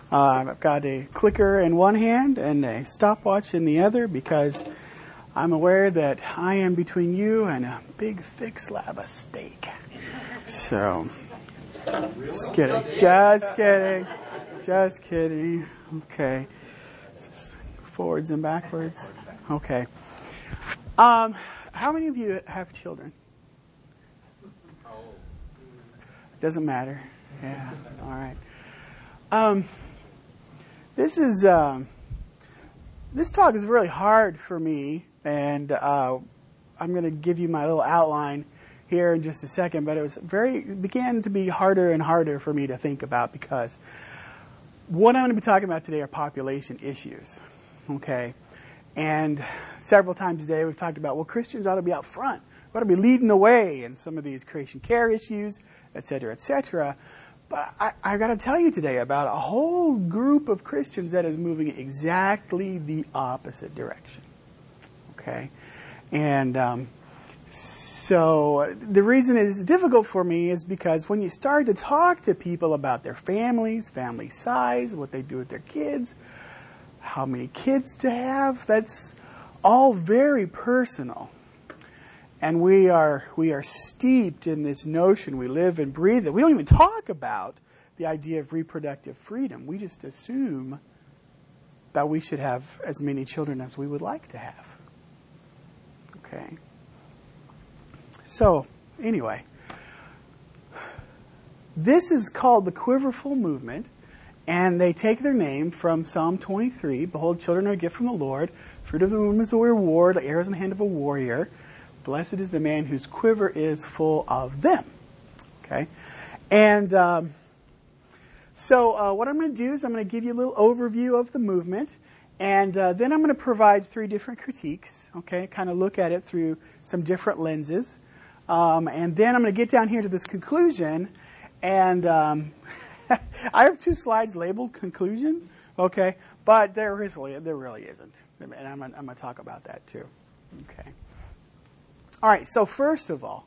I've got a clicker in one hand and a stopwatch in the other because I'm aware that I am between you and a big, thick slab of steak. So, just kidding. Okay. Forwards and backwards. Okay. How many of you have children? Doesn't matter. Yeah. All right. This talk is really hard for me, and I'm going to give you my little outline here in just a second. But it began to be harder and harder for me to think about because what I'm going to be talking about today are population issues. Okay, and several times today we've talked about Christians ought to be out front, we ought to be leading the way in some of these creation care issues, et cetera, et cetera. But I've got to tell you today about a whole group of Christians that is moving exactly the opposite direction. Okay? And so the reason it's difficult for me is because when you start to talk to people about their families, family size, what they do with their kids, how many kids to have, that's all very personal. And we are steeped in this notion, we live and breathe it. We don't even talk about the idea of reproductive freedom. We just assume that we should have as many children as we would like to have. Okay. So, anyway, this is called the Quiverful Movement, and they take their name from Psalm 23. Behold, children are a gift from the Lord. Fruit of the womb is a reward, like arrows in the hand of a warrior. Blessed is the man whose quiver is full of them. Okay? And so what I'm going to do is I'm going to give you a little overview of the movement. And then I'm going to provide 3 different critiques. Okay? Kind of look at it through some different lenses. And then I'm going to get down here to this conclusion. And I have 2 slides labeled conclusion. Okay? But there really isn't. And I'm going to talk about that too. Okay? All right, so first of all,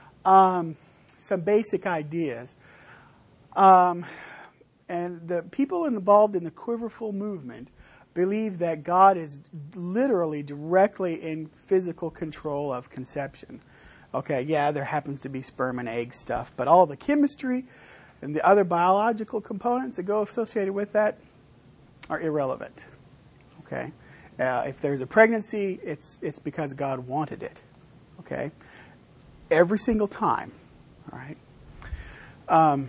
some basic ideas. And the people involved in the Quiverful movement believe that God is literally directly in physical control of conception. Okay, yeah, there happens to be sperm and egg stuff, but all the chemistry and the other biological components that go associated with that are irrelevant. Okay, if there's a pregnancy, it's because God wanted it. Okay, every single time, all right?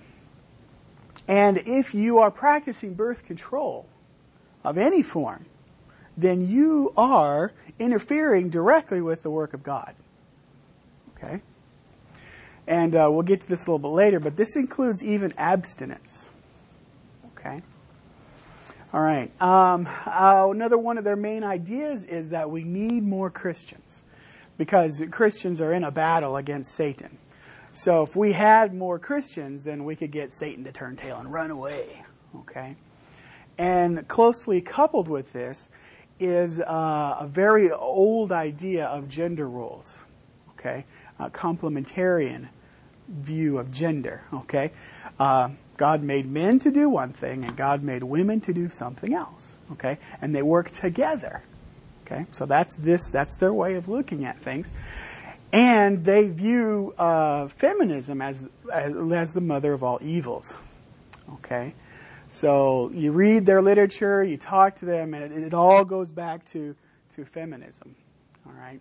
And if you are practicing birth control of any form, then you are interfering directly with the work of God. Okay? And we'll get to this a little bit later, but this includes even abstinence. Okay? All right. Another one of their main ideas is that we need more Christians, because Christians are in a battle against Satan. So if we had more Christians, then we could get Satan to turn tail and run away. Okay? And closely coupled with this is a very old idea of gender roles. Okay? A complementarian view of gender. Okay? God made men to do one thing, and God made women to do something else. Okay? And they work together. Okay, so that's their way of looking at things. And they view feminism as the mother of all evils. Okay, so you read their literature, you talk to them, and it all goes back to feminism. All right.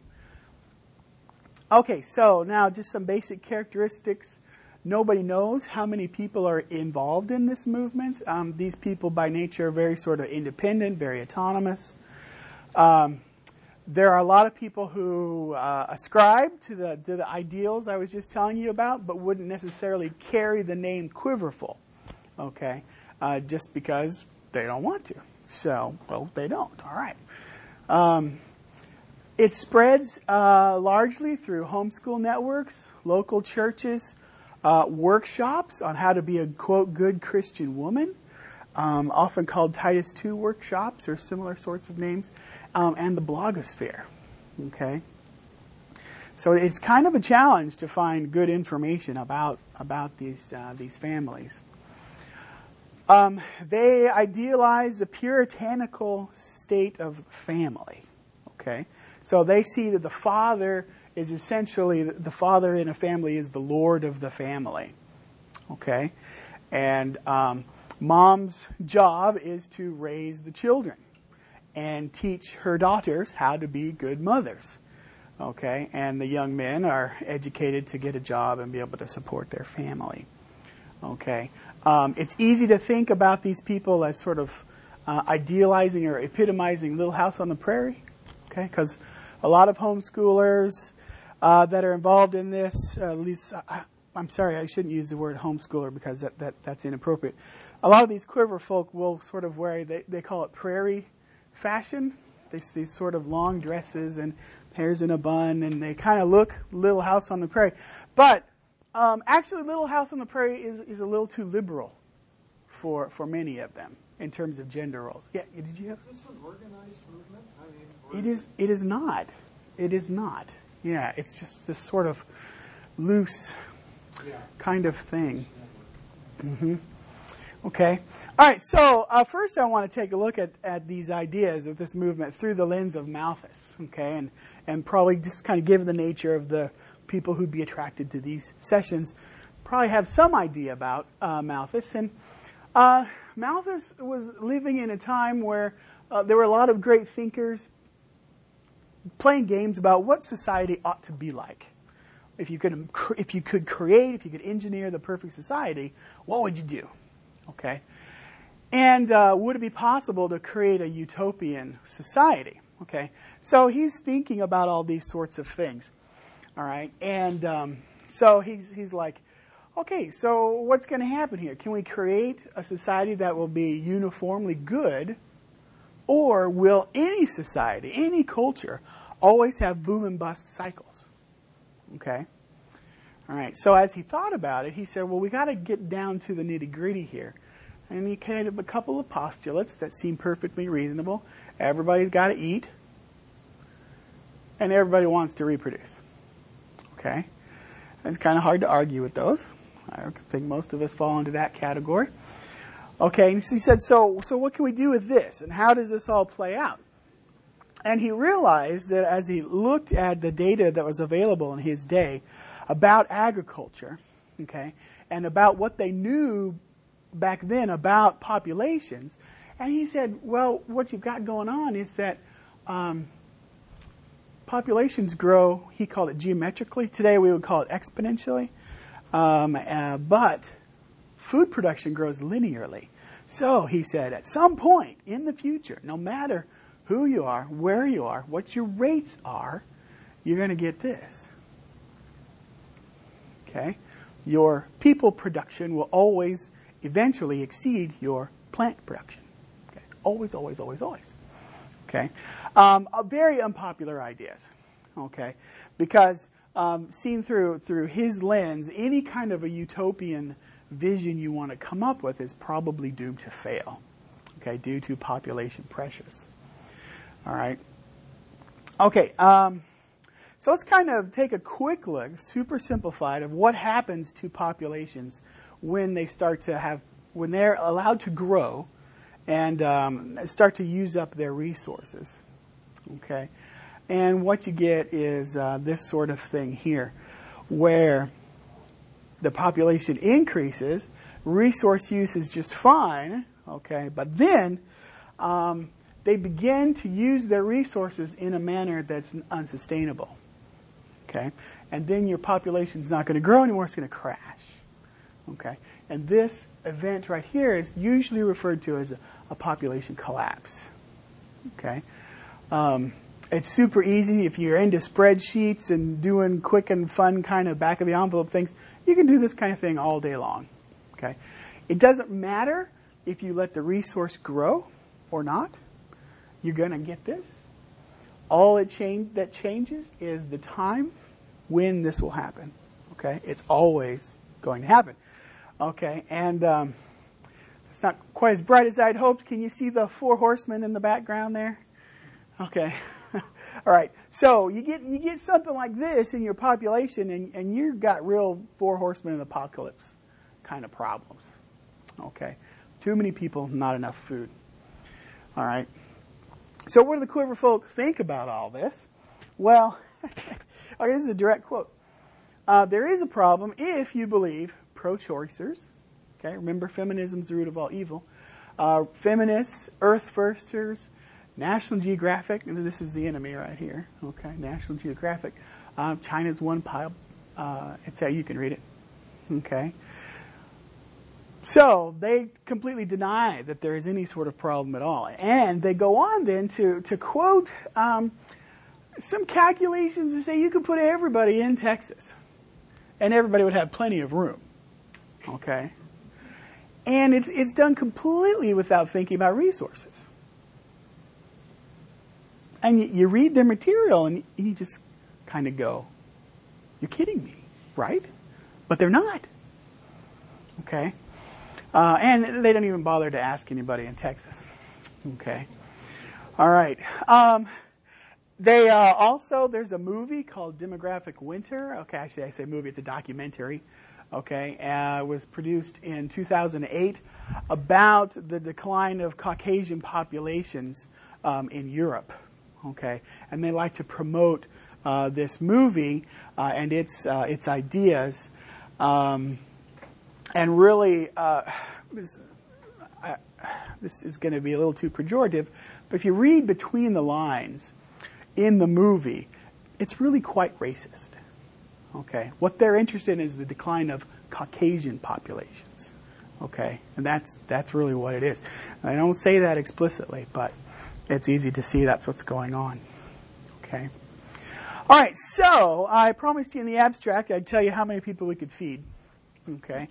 Okay, so now just some basic characteristics. Nobody knows how many people are involved in this movement. These people by nature are very sort of independent, very autonomous. There are a lot of people who ascribe to the ideals I was just telling you about, but wouldn't necessarily carry the name Quiverful, okay, just because they don't want to. So, well, they don't. All right. It spreads largely through homeschool networks, local churches, workshops on how to be a, quote, good Christian woman, often called Titus II workshops or similar sorts of names, and the blogosphere. Okay, so it's kind of a challenge to find good information about these families. They idealize the puritanical state of family. Okay, so they see that the father is essentially, the father in a family is the lord of the family. Okay, and mom's job is to raise the children and teach her daughters how to be good mothers. Okay, and the young men are educated to get a job and be able to support their family. Okay, it's easy to think about these people as sort of idealizing or epitomizing Little House on the Prairie. Okay, because a lot of homeschoolers that are involved in this, at least, I'm sorry, I shouldn't use the word homeschooler because that's inappropriate. A lot of these quiver folk will sort of wear, they call it prairie fashion. These sort of long dresses and hairs in a bun, and they kind of look Little House on the Prairie. But actually, Little House on the Prairie is a little too liberal for many of them in terms of gender roles. Yeah, did you have? Is this an organized movement? I mean, It is. It is not. It is not. Yeah, it's just this sort of loose kind of thing. Mm-hmm. Okay. All right. So first, I want to take a look at these ideas of this movement through the lens of Malthus. Okay, and probably just kind of give the nature of the people who'd be attracted to these sessions. Probably have some idea about Malthus. And Malthus was living in a time where there were a lot of great thinkers playing games about what society ought to be like. If you could create, if you could engineer the perfect society, what would you do? Okay, and would it be possible to create a utopian society? Okay, so he's thinking about all these sorts of things. All right, and so he's like, okay, so what's going to happen here? Can we create a society that will be uniformly good, or will any society, any culture, always have boom and bust cycles? Okay. All right. So as he thought about it, he said, well, we got to get down to the nitty-gritty here. And he came up with a couple of postulates that seem perfectly reasonable. Everybody's got to eat, and everybody wants to reproduce. Okay. It's kind of hard to argue with those. I think most of us fall into that category. Okay. And so he said, so what can we do with this? And how does this all play out? And he realized that as he looked at the data that was available in his day about agriculture, okay, and about what they knew back then about populations, and he said, well, what you've got going on is that populations grow, he called it geometrically. Today we would call it exponentially. But food production grows linearly. So, he said, at some point in the future, no matter who you are, where you are, what your rates are, you're going to get this. Okay? Your people production will always eventually exceed your plant production. Okay? Always, always, always, always. Okay? Very unpopular ideas. Okay? Because seen through his lens, any kind of a utopian vision you want to come up with is probably doomed to fail. Okay? Due to population pressures. All right. Okay. So let's kind of take a quick look, super simplified, of what happens to populations when they start to when they're allowed to grow and start to use up their resources. Okay. And what you get is this sort of thing here, where the population increases, resource use is just fine. Okay. But then they begin to use their resources in a manner that's unsustainable. Okay? And then your population's not going to grow anymore, it's going to crash. Okay? And this event right here is usually referred to as a population collapse. Okay? It's super easy if you're into spreadsheets and doing quick and fun kind of back of the envelope things. You can do this kind of thing all day long. Okay? It doesn't matter if you let the resource grow or not. You're going to get this. All that changes is the time when this will happen. Okay? It's always going to happen. Okay? And it's not quite as bright as I'd hoped. Can you see the 4 horsemen in the background there? Okay. All right. So you get something like this in your population, and you've got real 4 horsemen in the apocalypse kind of problems. Okay. Too many people, not enough food. All right. So what do the Quiver folk think about all this? Well, okay, this is a direct quote. There is a problem if you believe pro-choicers. Okay, remember feminism's the root of all evil. Feminists, earth firsters, National Geographic, and this is the enemy right here. Okay, National Geographic. China's one pile. It's how you can read it. Okay. So they completely deny that there is any sort of problem at all. And they go on then to quote some calculations and say you could put everybody in Texas and everybody would have plenty of room. Okay? And it's done completely without thinking about resources. And you read their material and you just kind of go, you're kidding me, right? But they're not. Okay? And they don't even bother to ask anybody in Texas. Okay. All right. They also, there's a movie called Demographic Winter. Okay, actually I say movie, it's a documentary. Okay, it was produced in 2008 about the decline of Caucasian populations in Europe. Okay, and they like to promote this movie and its ideas. And really, this is going to be a little too pejorative, but if you read between the lines in the movie, it's really quite racist. Okay, what they're interested in is the decline of Caucasian populations. Okay, and that's really what it is. I don't say that explicitly, but it's easy to see that's what's going on. Okay. All right, so I promised you in the abstract I'd tell you how many people we could feed. Okay.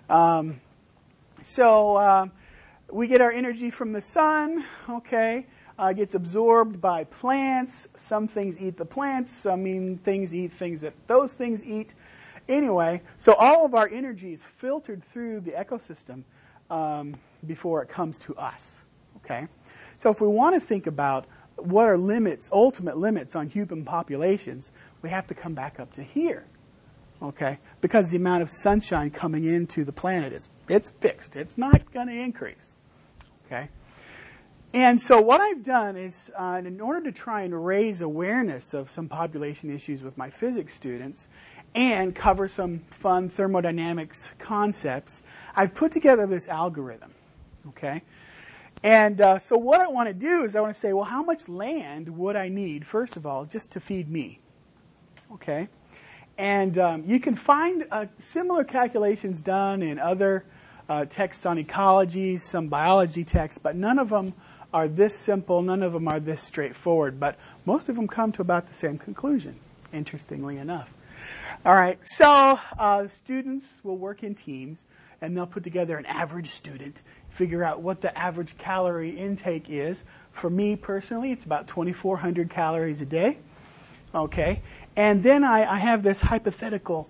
So we get our energy from the sun, okay, gets absorbed by plants. Some things eat the plants, some things eat things that those things eat. Anyway, so all of our energy is filtered through the ecosystem before it comes to us, okay? So if we want to think about what are limits, ultimate limits on human populations, we have to come back up to here. Okay, because the amount of sunshine coming into the planet it's fixed. It's not going to increase. Okay, and so what I've done is, in order to try and raise awareness of some population issues with my physics students, and cover some fun thermodynamics concepts, I've put together this algorithm. Okay, and so what I want to do is I want to say, well, how much land would I need first of all just to feed me? Okay. And you can find similar calculations done in other texts on ecology, some biology texts, but none of them are this simple, none of them are this straightforward, but most of them come to about the same conclusion, interestingly enough. All right, so students will work in teams, and they'll put together an average student, figure out what the average calorie intake is. For me personally, it's about 2,400 calories a day. Okay, and then I have this hypothetical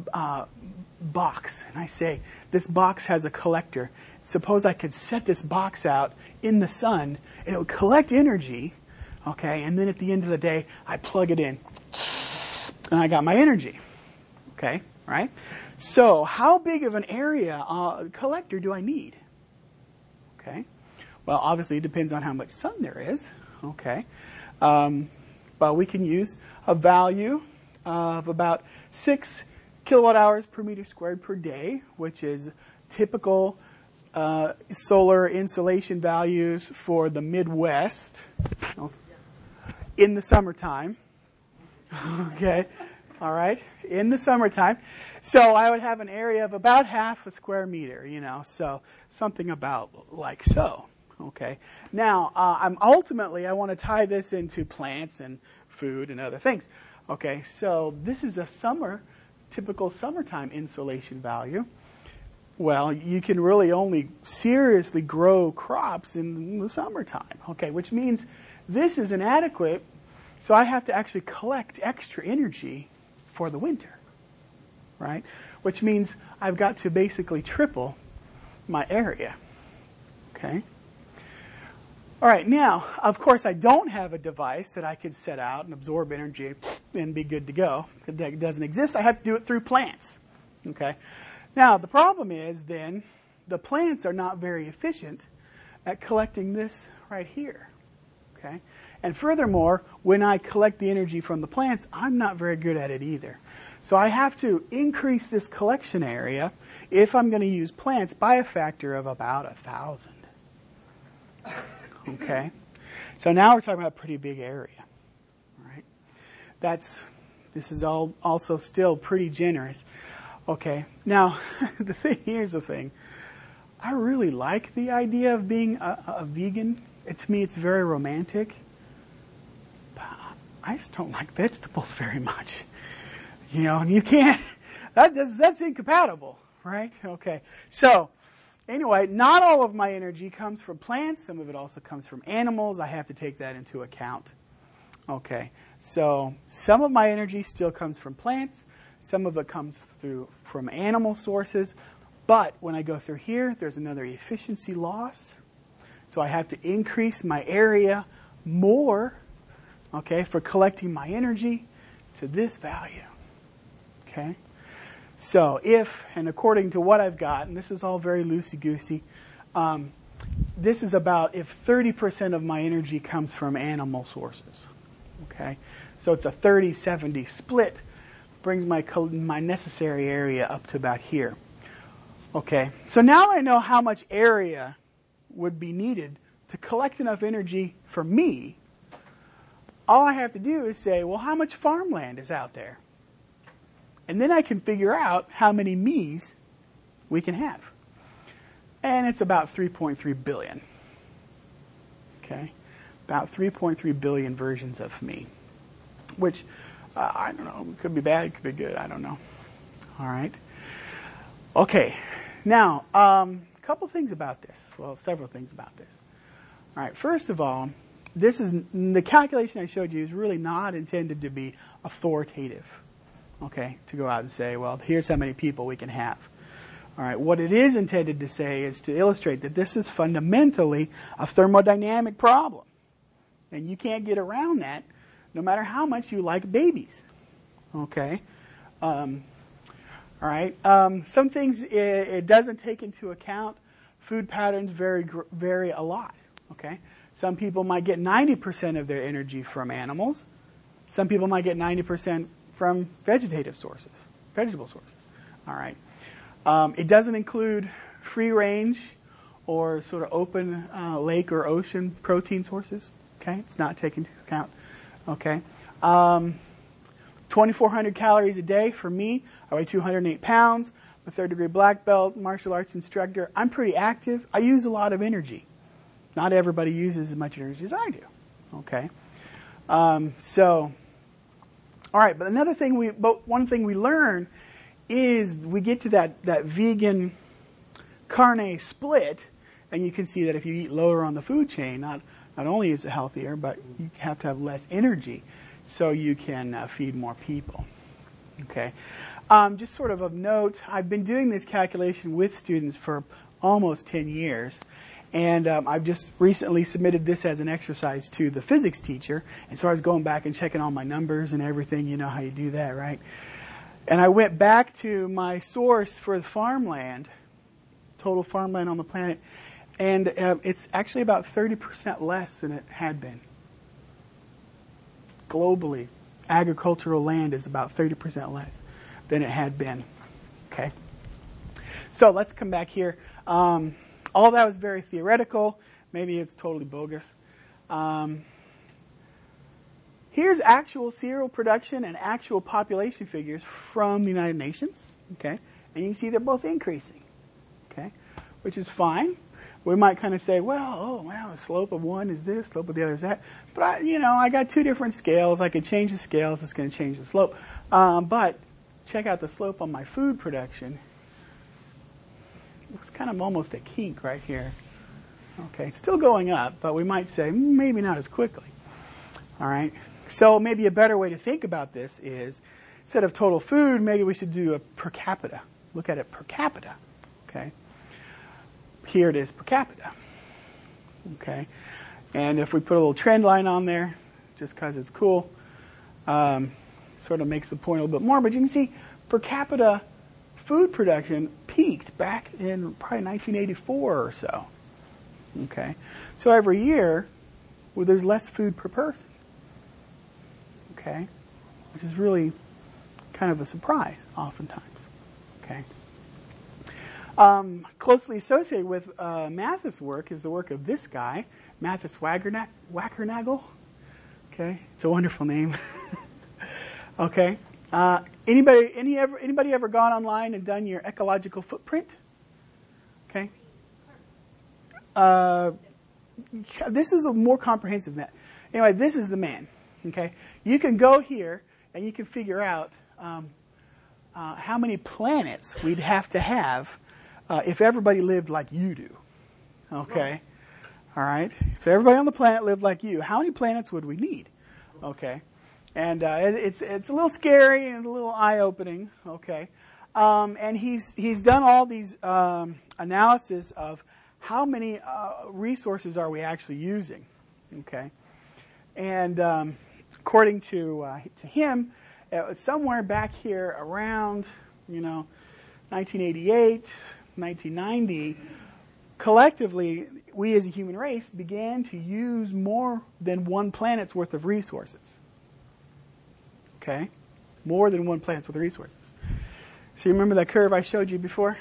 box, and I say, this box has a collector. Suppose I could set this box out in the sun, and it would collect energy, okay, and then at the end of the day, I plug it in, and I got my energy, okay, right? So how big of an area collector do I need? Okay, well, obviously it depends on how much sun there is, okay. But we can use a value of about 6 kilowatt hours per meter squared per day, which is typical solar insolation values for the Midwest in the summertime. Okay, all right, in the summertime. So I would have an area of about half a square meter, so something about like so. Okay. Now, I want to tie this into plants and food and other things. Okay. So this is a typical summertime insolation value. Well, you can really only seriously grow crops in the summertime. Okay. Which means this is inadequate. So I have to actually collect extra energy for the winter. Right. Which means I've got to basically triple my area. Okay. All right, now, of course, I don't have a device that I could set out and absorb energy and be good to go. It doesn't exist. I have to do it through plants. Okay. Now, the problem is then the plants are not very efficient at collecting this right here. Okay? And furthermore, when I collect the energy from the plants, I'm not very good at it either. So I have to increase this collection area if I'm going to use plants by a factor of about 1,000. Okay? So now we're talking about a pretty big area. Right? This is also still pretty generous. Okay. Now, here's the thing. I really like the idea of being a vegan. To me, it's very romantic. But I just don't like vegetables very much. You know, and you can't, that's incompatible, right? Okay. So, anyway, not all of my energy comes from plants. Some of it also comes from animals. I have to take that into account. Okay. So, some of my energy still comes from plants. Some of it comes from animal sources. But when I go through here, there's another efficiency loss. So I have to increase my area more, okay, for collecting my energy to this value. Okay? So and according to what I've got, and this is all very loosey-goosey, this is about if 30% of my energy comes from animal sources. Okay? So it's a 30-70 split, brings my necessary area up to about here. Okay, so now I know how much area would be needed to collect enough energy for me. All I have to do is say, well, how much farmland is out there? And then I can figure out how many me's we can have. And it's about 3.3 billion. Okay, about 3.3 billion versions of me. Which, I don't know, it could be bad, it could be good, I don't know. All right. Okay. Now, a couple things about this. Well, several things about this. All right. First of all, the calculation I showed you is really not intended to be authoritative. Okay, to go out and say, well, here's how many people we can have. All right. What it is intended to say is to illustrate that this is fundamentally a thermodynamic problem, and you can't get around that, no matter how much you like babies. Okay. All right. Some things it doesn't take into account. Food patterns vary a lot. Okay. Some people might get 90% of their energy from animals. Some people might get 90% from vegetable sources. All right. It doesn't include free range or sort of open lake or ocean protein sources. Okay. It's not taken into account. Okay. 2,400 calories a day for me. I weigh 208 pounds. I'm a third-degree black belt, martial arts instructor. I'm pretty active. I use a lot of energy. Not everybody uses as much energy as I do. Okay. All right. But one thing we learn is we get to that vegan carne split, and you can see that if you eat lower on the food chain, not only is it healthier, but you have to have less energy, so you can feed more people. Okay. Just sort of note, I've been doing this calculation with students for almost 10 years. And I've just recently submitted this as an exercise to the physics teacher. And so I was going back and checking all my numbers and everything. You know how you do that, right? And I went back to my source for the farmland, total farmland on the planet. And it's actually about 30% less than it had been. Globally, agricultural land is about 30% less than it had been. Okay. So let's come back here. All that was very theoretical. Maybe it's totally bogus. Here's actual cereal production and actual population figures from the United Nations. Okay. And you can see they're both increasing. Okay. Which is fine. We might kind of say, well, the slope of one is this, slope of the other is that. But I got two different scales. I could change the scales. It's going to change the slope. But check out the slope on my food production. It's kind of almost a kink right here. Okay, it's still going up, but we might say maybe not as quickly. All right. So maybe a better way to think about this is instead of total food, maybe we should do a per capita. Look at it per capita. Okay. Here it is per capita. Okay. And if we put a little trend line on there, just because it's cool, sort of makes the point a little bit more. But you can see per capita food production peaked back in probably 1984 or so. Okay, so every year, well, there's less food per person. Okay, which is really kind of a surprise, oftentimes. Okay. Closely associated with Mathis' work is the work of this guy, Mathis Wackernagel. Okay, it's a wonderful name. Okay, anybody ever gone online and done your ecological footprint? Okay. This is a more comprehensive than that. Anyway, this is the man. Okay, you can go here and you can figure out how many planets we'd have to have if everybody lived like you do. Okay, all right. If everybody on the planet lived like you, how many planets would we need? Okay, and it's a little scary and a little eye-opening. Okay, and he's done all these analysis of how many resources are we actually using. Okay, and according to him, it was somewhere back here around 1988, 1990. Collectively, we as a human race began to use more than one planet's worth of resources. Okay? More than one planet's worth of resources. So you remember that curve I showed you before?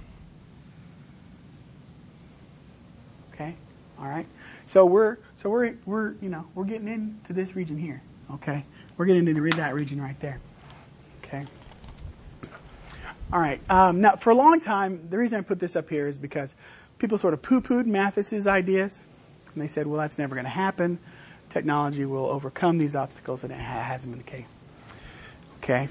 Okay? All right. So we're getting into this region here. Okay? We're getting into that region right there. Okay? All right. Now, for a long time, the reason I put this up here is because people sort of poo-pooed Mathis's ideas. And they said, well, that's never going to happen. Technology will overcome these obstacles, and it hasn't been the case. Okay.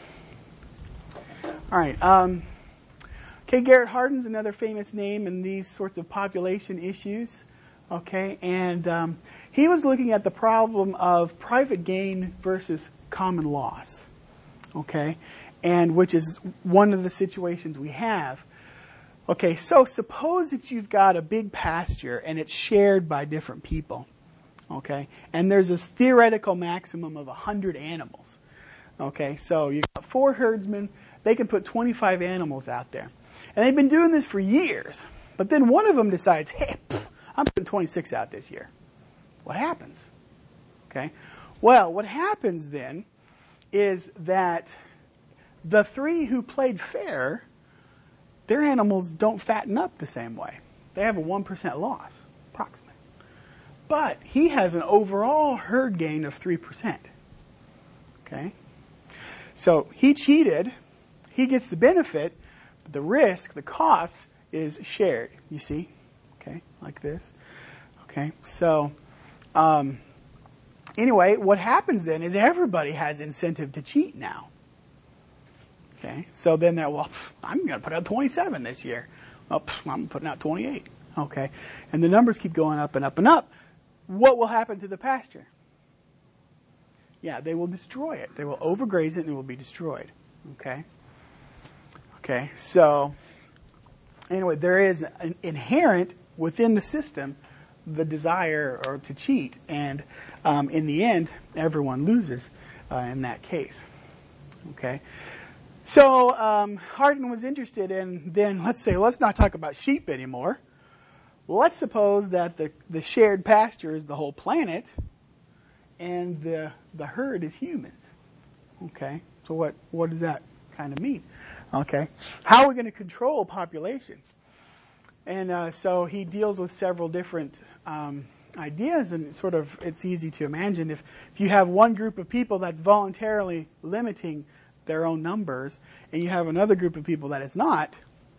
All right. Okay, Garrett Hardin's another famous name in these sorts of population issues. Okay, and he was looking at the problem of private gain versus common loss. Okay, and which is one of the situations we have. Okay, so suppose that you've got a big pasture and it's shared by different people. Okay, and there's this theoretical maximum of 100 animals. Okay, so you've got 4 herdsmen, they can put 25 animals out there. And they've been doing this for years. But then one of them decides, hey, I'm putting 26 out this year. What happens? Okay, well, what happens then is that the 3 who played fair, their animals don't fatten up the same way. They have a 1% loss, approximately. But he has an overall herd gain of 3%. Okay? So he cheated. He gets the benefit. The risk, the cost, is shared. You see? Okay? Like this. Okay? So, anyway, what happens then is everybody has incentive to cheat now. Okay, so then I'm going to put out 27 this year. Oh, I'm putting out 28. Okay, and the numbers keep going up and up and up. What will happen to the pasture? Yeah, they will destroy it. They will overgraze it and it will be destroyed. Okay. Okay, so anyway, there is an inherent within the system the desire to cheat, and in the end, everyone loses in that case. Okay. So Hardin was interested in then, let's not talk about sheep anymore. Let's suppose that the shared pasture is the whole planet and the herd is humans. Okay, so what does that kind of mean? Okay, how are we going to control population? And so he deals with several different ideas, and sort of it's easy to imagine if you have one group of people that's voluntarily limiting their own numbers, and you have another group of people that is not,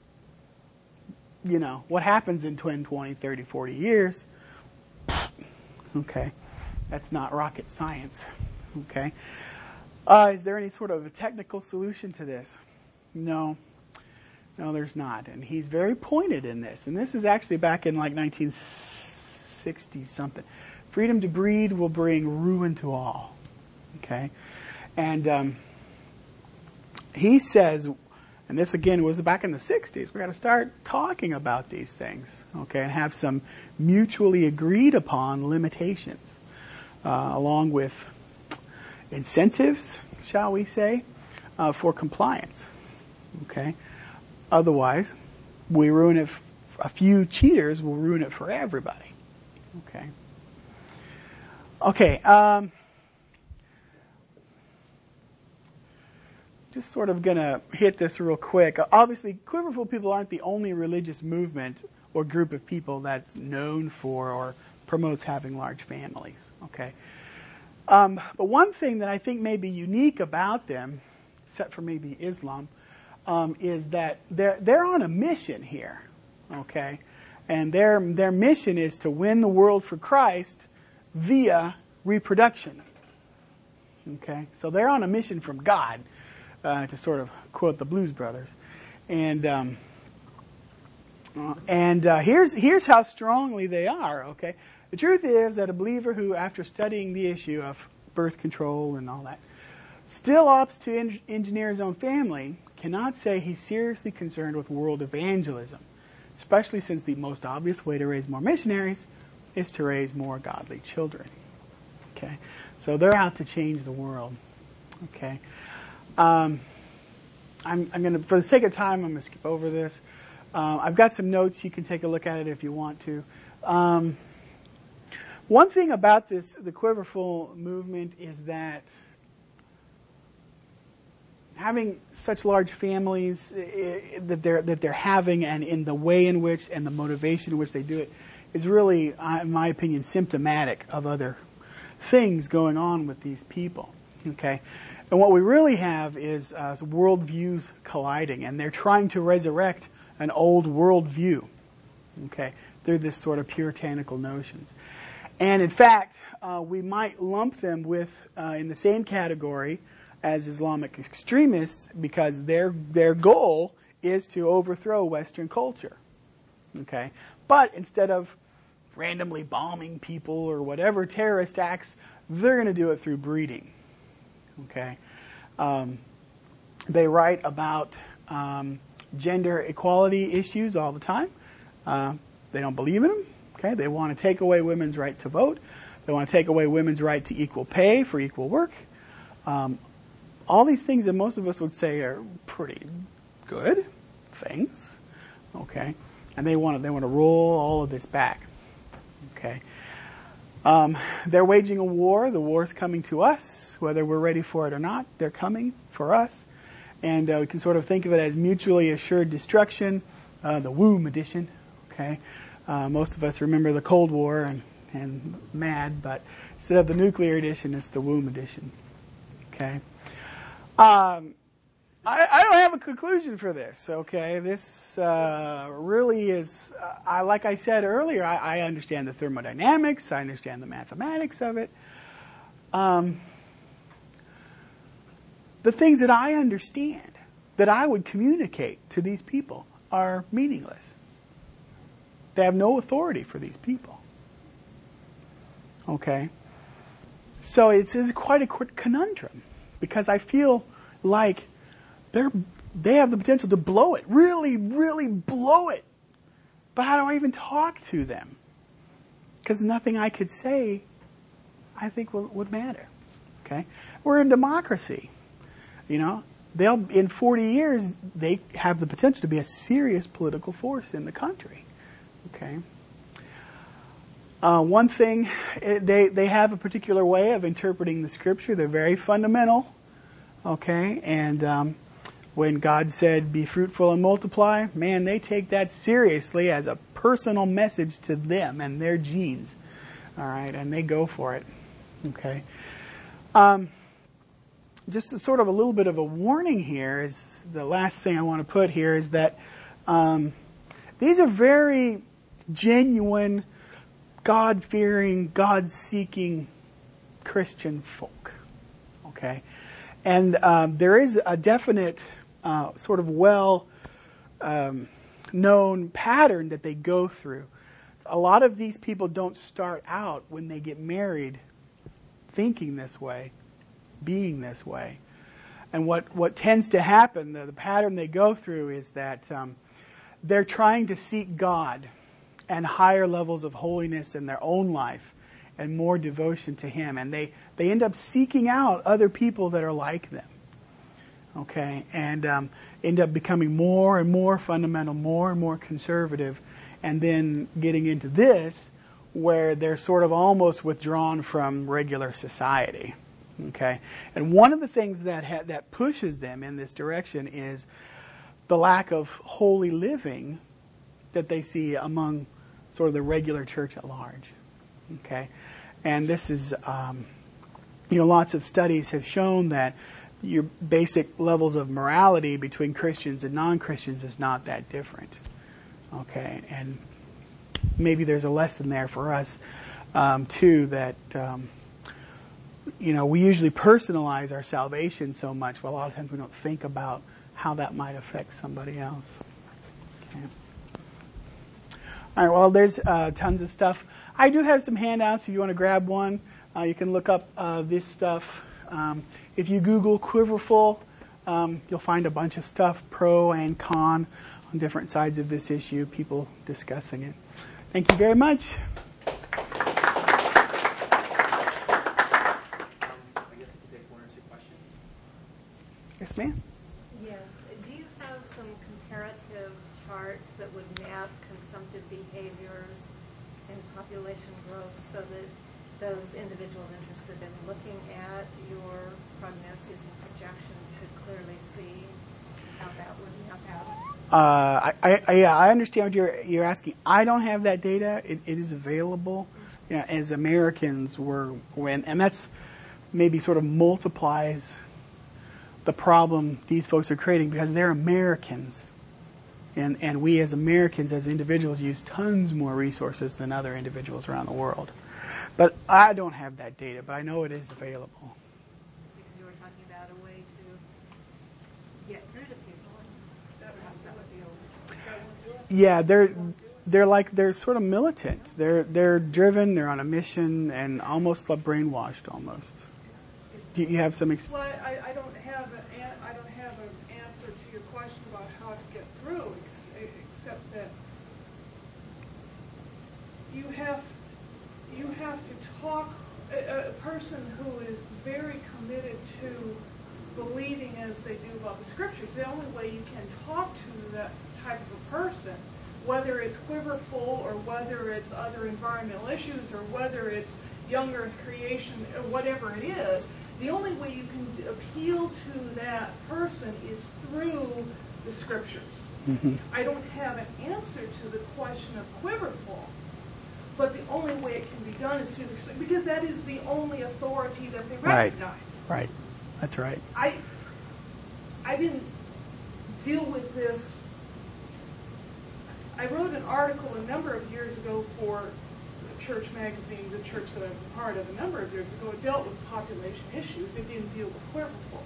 what happens in 10, 20, 30, 40 years? Okay, that's not rocket science. Okay, is there any sort of a technical solution to this? No, there's not. And he's very pointed in this, and this is actually back in like 1960 something. Freedom to breed will bring ruin to all. Okay, and he says, and this again was back in the 60s, we've got to start talking about these things, okay, and have some mutually agreed upon limitations, along with incentives, shall we say, for compliance, okay? Otherwise, we ruin it. A few cheaters will ruin it for everybody. Okay. Okay. Just sort of going to hit this real quick. Obviously, Quiverful people aren't the only religious movement or group of people that's known for or promotes having large families. Okay. But one thing that I think may be unique about them, except for maybe Islam, is that they're on a mission here. Okay. And their mission is to win the world for Christ via reproduction. Okay. So they're on a mission from God. To sort of quote the Blues Brothers, and here's how strongly they are. Okay, the truth is that a believer who, after studying the issue of birth control and all that, still opts to engineer his own family, cannot say he's seriously concerned with world evangelism, especially since the most obvious way to raise more missionaries is to raise more godly children. Okay, so they're out to change the world. Okay. I'm going to, for the sake of time, I'm going to skip over this. I've got some notes. You can take a look at it if you want to. One thing about the Quiverful movement is that having such large families that they're having, and in the way in which and the motivation in which they do it, is really, in my opinion, symptomatic of other things going on with these people. Okay. And what we really have is worldviews colliding, and they're trying to resurrect an old worldview, okay, through this sort of puritanical notions. And in fact, we might lump them with in the same category as Islamic extremists, because their goal is to overthrow Western culture, okay. But instead of randomly bombing people or whatever terrorist acts, they're going to do it through breeding. Okay, they write about gender equality issues all the time. They don't believe in them. Okay, they want to take away women's right to vote. They want to take away women's right to equal pay for equal work. All these things that most of us would say are pretty good things. Okay, and they want to roll all of this back. Okay. They're waging a war. The war's coming to us, whether we're ready for it or not. They're coming for us. And we can sort of think of it as mutually assured destruction, the womb edition. Okay, most of us remember the Cold War and MAD, but instead of the nuclear edition, it's the womb edition. Okay. I don't have a conclusion for this, okay? This really is, like I said earlier, I understand the thermodynamics, I understand the mathematics of it. The things that I understand, that I would communicate to these people, are meaningless. They have no authority for these people. Okay? So it's quite a conundrum, because I feel like they have the potential to blow it, really, really blow it. But how do I even talk to them? Because nothing I could say, I think, would matter. Okay, we're in democracy. You know, in 40 years they have the potential to be a serious political force in the country. Okay. One thing, they have a particular way of interpreting the scripture. They're very fundamental. Okay, and when God said, "Be fruitful and multiply," man, they take that seriously as a personal message to them and their genes. All right, and they go for it. Okay. Just sort of a little bit of a warning here is the last thing I want to put here is that these are very genuine, God-fearing, God-seeking Christian folk. Okay. And there is a definite sort of well-known pattern that they go through. A lot of these people don't start out when they get married thinking this way, being this way. And what tends to happen, the pattern they go through is that they're trying to seek God and higher levels of holiness in their own life and more devotion to Him. And they end up seeking out other people that are like them. okay, and end up becoming more and more fundamental, more and more conservative, and then getting into this, where they're sort of almost withdrawn from regular society, okay? And one of the things that pushes them in this direction is the lack of holy living that they see among sort of the regular church at large, okay? And this is, lots of studies have shown that your basic levels of morality between Christians and non-Christians is not that different, okay? And maybe there's a lesson there for us, too, that, we usually personalize our salvation so much, but a lot of times we don't think about how that might affect somebody else. Okay. All right, well, there's tons of stuff. I do have some handouts if you want to grab one. You can look up this stuff. If you Google Quiverful, you'll find a bunch of stuff, pro and con, on different sides of this issue, people discussing it. Thank you very much. I guess we can take one or two questions. Yes, ma'am? Yes. Do you have some comparative charts that would map consumptive behaviors and population growth so that those individuals interested in looking at your prognoses and projections could clearly see how that would map out? I understand what you're asking. I don't have that data. It is available. As Americans and that's maybe sort of multiplies the problem these folks are creating because they're Americans. And we as Americans, as individuals, use tons more resources than other individuals around the world. But I don't have that data, but I know it is available. Because you were talking about a way to get through to people, and perhaps that would be over. Yeah, they're sort of militant. They're driven. They're on a mission, and almost brainwashed. Almost. Do you have some? Well, I don't have an answer to your question about how to get through, except that you have to talk. A person who is very committed to believing as they do about the scriptures, the only way you can talk to that type of a person, whether it's Quiverful or whether it's other environmental issues or whether it's young earth creation or whatever it is, the only way you can appeal to that person is through the scriptures. Mm-hmm. I don't have an answer to the question of Quiverful, but the only way it can be done is through the scriptures, because that is the only authority that they recognize. Right. That's right. I didn't deal with this. I wrote an article a number of years ago for a church magazine, the church that I was a part of a number of years ago. It dealt with population issues. It didn't deal with Quiverful.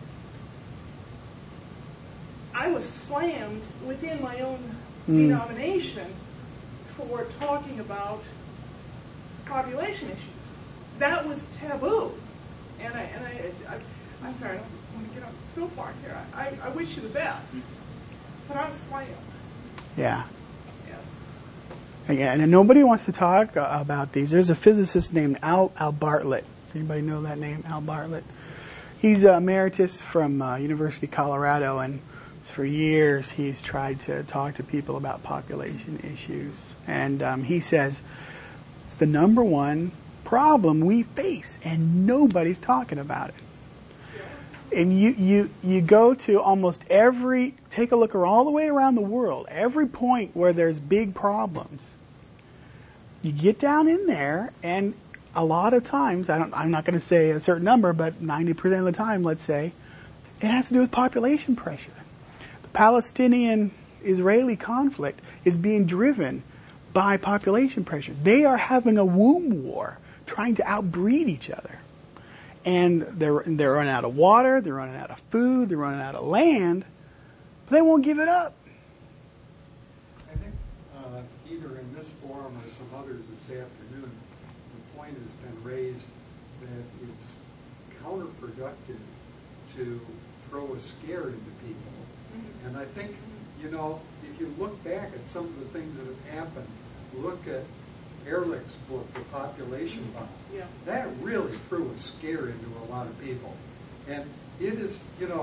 I was slammed within my own denomination for talking about population issues. That was taboo. And I'm sorry, I don't want to get on so far here. I wish you the best. But I was slammed. Yeah. Yeah, and nobody wants to talk about these. There's a physicist named Al Bartlett. Does anybody know that name, Al Bartlett? He's emeritus from University of Colorado, and for years he's tried to talk to people about population issues. And he says it's the number one problem we face, and nobody's talking about it. And you go to almost take a look all the way around the world, every point where there's big problems. You get down in there, and a lot of times, I'm not going to say a certain number, but 90% of the time, let's say, it has to do with population pressure. The Palestinian-Israeli conflict is being driven by population pressure. They are having a womb war, trying to outbreed each other. And they're running out of water, they're running out of food, they're running out of land, but they won't give it up. I think either in this forum or some others this afternoon, the point has been raised that it's counterproductive to throw a scare into people. Mm-hmm. And I think, if you look back at some of the things that have happened, look at Ehrlich's book, The Population Bomb. Yeah. That really threw a scare into a lot of people. And it is,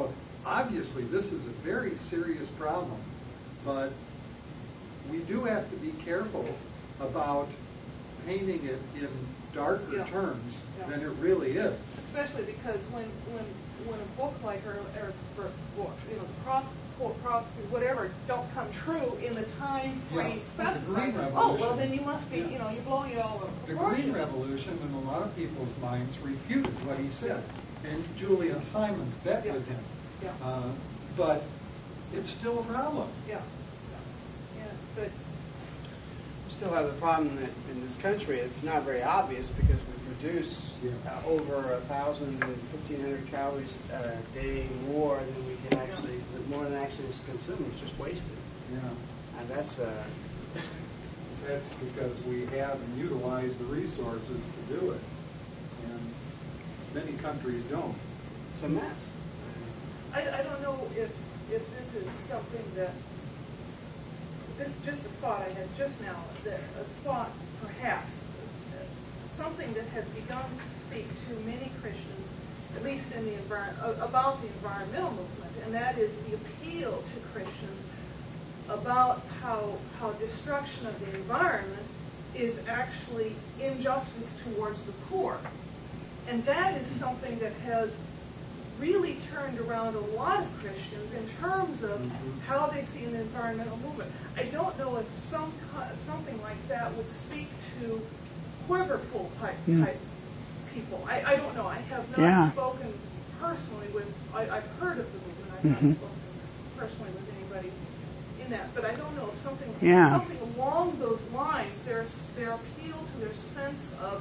obviously this is a very serious problem, but we do have to be careful about painting it in darker terms than it really is. Especially because when a book like Eric's book, prophecy, whatever, don't come true in the time frame specified. Oh, well, then you must be, you're blowing it all over the proportion. Green Revolution, in a lot of people's minds, refuted what he said, and Julian Simons bet with him. Yeah. But it's still a problem. Yeah, but We still have the problem that in this country it's not very obvious because we produce over 1,000 and 1,500 calories a day more than we can actually, more than actually is consumed. It's just wasted. Yeah. And that's That's because we have and utilize the resources to do it, and many countries don't. it's a mess. I don't know if this is something that, this is just a thought I had just now, that a thought perhaps, something that has begun to speak to many Christians, at least in the about the environmental movement, and that is the appeal to Christians about how destruction of the environment is actually injustice towards the poor. And that is something that has really turned around a lot of Christians in terms of how they see an environmental movement. I don't know if something like that would speak to quiverful type people. I don't know. I have not spoken personally with, I've heard of the movement. I've not spoken personally with anybody in that, but I don't know if something along those lines, their appeal to their sense of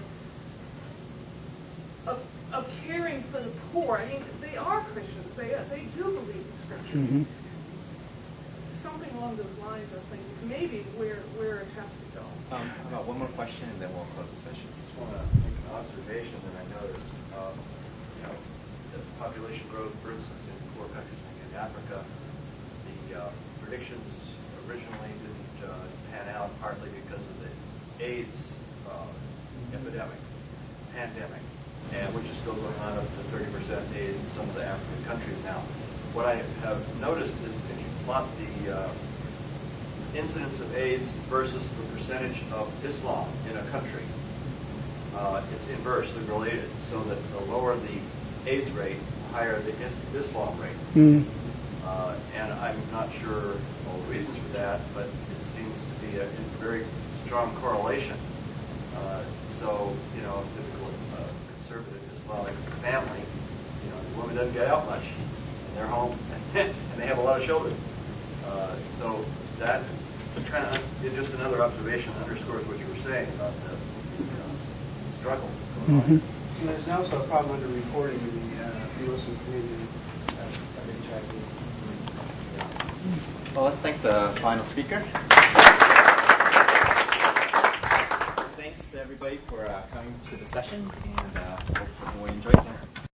caring for the poor. I mean, they are Christians. They do believe in Scripture. Something along those lines, I think, is maybe where it has to go. How about one more question, and then we'll close the session. I just want to make an observation that I noticed. As population growth, for instance, in poor countries like in Africa, the predictions originally didn't pan out, partly because of the AIDS pandemic, and which is still going on up to 30% AIDS in some of the African countries now. What I have noticed is if you plot the incidence of AIDS versus the percentage of Islam in a country, it's inversely related, so that the lower the AIDS rate, the higher the Islam rate. And I'm not sure all the reasons for that, but it seems to be a very strong correlation. So, a typical conservative Islamic family, the woman doesn't get out much, and they're home, and they have a lot of children. So that kind of is just another observation that underscores what you were saying about the struggle going on. And there's also a problem under reporting in the Muslim community of HIV. Well, let's thank the final speaker. Thanks to everybody for coming to the session, and hope everyone enjoyed it.